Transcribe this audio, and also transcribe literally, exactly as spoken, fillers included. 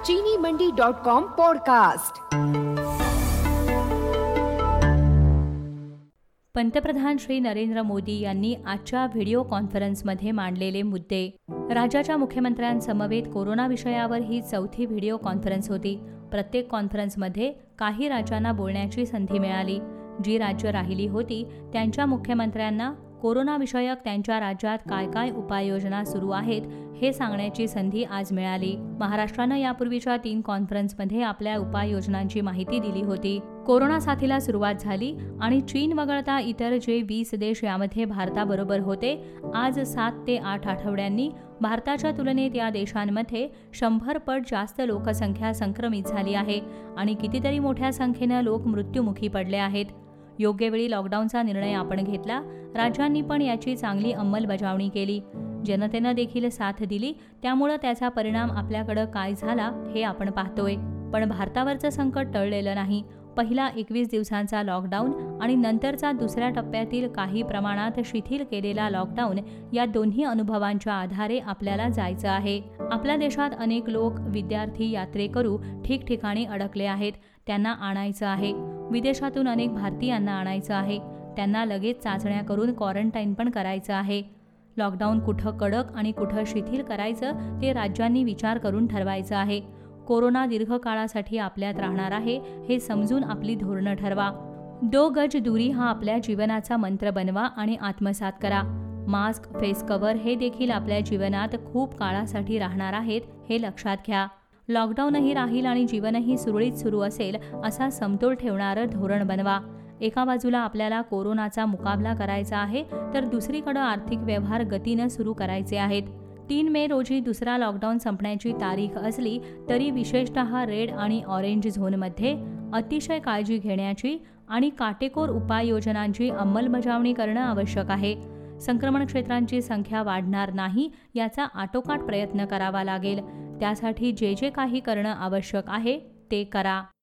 चीनी मंडी dot com podcast. पंतप्रधान श्री नरेंद्र मोदी यांनी आजच्या व्हिडिओ कॉन्फरन्समध्ये मांडलेले मुद्दे. राज्याच्या मुख्यमंत्र्यांसमवेत कोरोना विषयावर ही चौथी व्हिडिओ कॉन्फरन्स होती. प्रत्येक कॉन्फरन्समध्ये काही राज्यांना बोलण्याची संधी मिळाली. जी राज्य राहिली होती त्यांच्या मुख्यमंत्र्यांना कोरोनाविषयक त्यांच्या राज्यात काय काय उपाययोजना सुरू आहेत हे सांगण्याची संधी आज मिळाली. महाराष्ट्रानं यापूर्वीच्या तीन कॉन्फरन्समध्ये आपल्या उपाययोजनांची माहिती दिली होती. कोरोना साथीला सुरुवात झाली आणि चीन वगळता इतर जे वीस देश यामध्ये भारताबरोबर होते, आज सात ते आठ आठवड्यांनी भारताच्या तुलनेत या देशांमध्ये शंभर पट जास्त लोकसंख्या संक्रमित झाली आहे आणि कितीतरी मोठ्या संख्येनं लोक मृत्युमुखी पडले आहेत. योग्य वेळी लॉकडाऊनचा निर्णय आपण घेतला. राज्यांनी पण याची चांगली अंमलबजावणी केली. जनतेनं देखील साथ दिली. त्यामुळं त्याचा परिणाम आपल्याकडं काय झाला हे आपण पाहतोय. पण भारतावरचं संकट टळलेलं नाही. पहिला एकवीस दिवसांचा लॉकडाऊन आणि नंतरचा दुसऱ्या टप्प्यातील काही प्रमाणात शिथिल केलेला लॉकडाऊन या दोन्ही अनुभवांच्या आधारे आपल्याला जायचं आहे. आपल्या देशात अनेक लोक, विद्यार्थी, यात्रेकरू ठिकठिकाणी अडकले आहेत. त्यांना आणायचं आहे. विदेशातून अनेक भारतीयांना आणायचं आहे. त्यांना लगेच चाचण्या करून क्वारंटाईन पण करायचं आहे. लॉकडाऊन कुठं कडक आणि कुठं शिथिल करायचं ते राज्यांनी विचार करून ठरवायचं आहे. कोरोना दीर्घकाळासाठी आपल्यात राहणार आहे हे समजून आपली धोरणं ठरवा. दो गज दूरी हा आपल्या जीवनाचा मंत्र बनवा आणि आत्मसात करा. मास्क, फेस कव्हर हे देखील आपल्या जीवनात खूप काळासाठी राहणार आहेत हे लक्षात घ्या. लॉकडाऊनही राहील आणि जीवनही सुरळीत सुरू असेल असा समतोल ठेवणारं धोरण बनवा. एका बाजूला आपल्याला कोरोनाचा मुकाबला करायचा आहे तर दुसरीकडे आर्थिक व्यवहार गतीनं सुरू करायचे आहेत. तीन मे रोजी दुसरा लॉकडाऊन संपण्याची तारीख असली तरी विशेषतः रेड आणि ऑरेंज झोनमध्ये अतिशय काळजी घेण्याची आणि काटेकोर उपाययोजनांची अंमलबजावणी करणं आवश्यक आहे. संक्रमण क्षेत्रांची संख्या वाढणार नाही याचा आटोकाट प्रयत्न करावा लागेल. त्यासाठी जे जे काही करणं आवश्यक आहे ते करा.